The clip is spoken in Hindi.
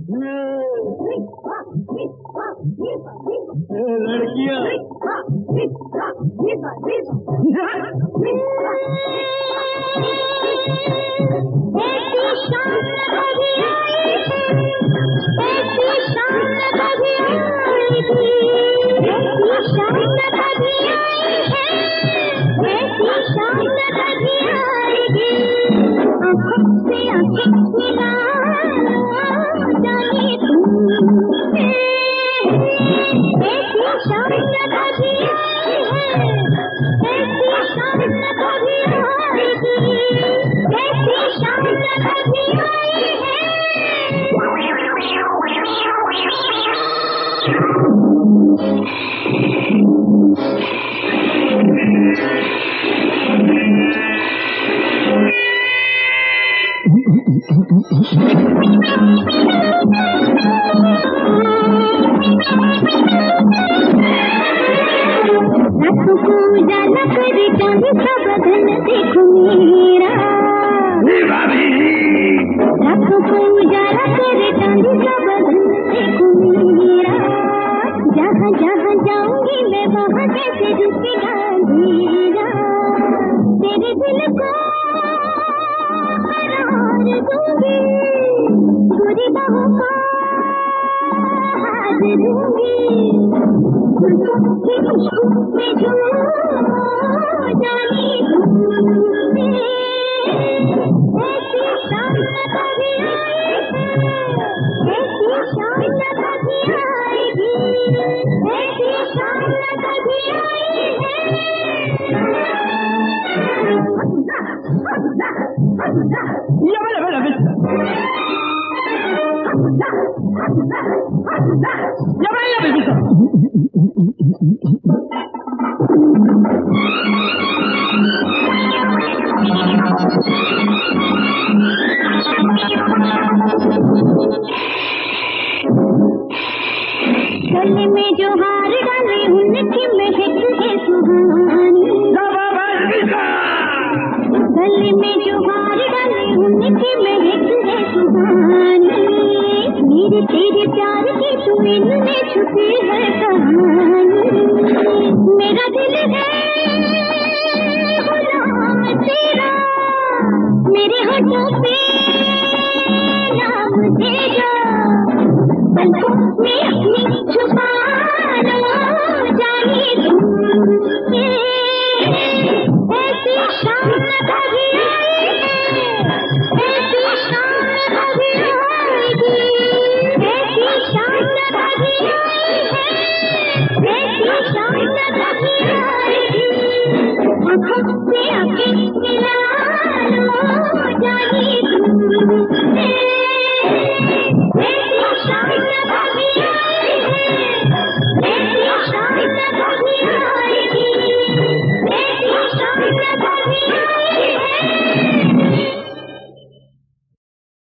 लड़कियां गले में जो हार डाले उनकी महक है सुहानी, गले में जो हार डाले उनकी महक है सुहानी। मेरे तेरे प्यार की तुम्हें छुपी है कहानी। मेरा दिल है गुलाम तेरा, मेरे होठों पे नाम तेरा, पलकों में अपनी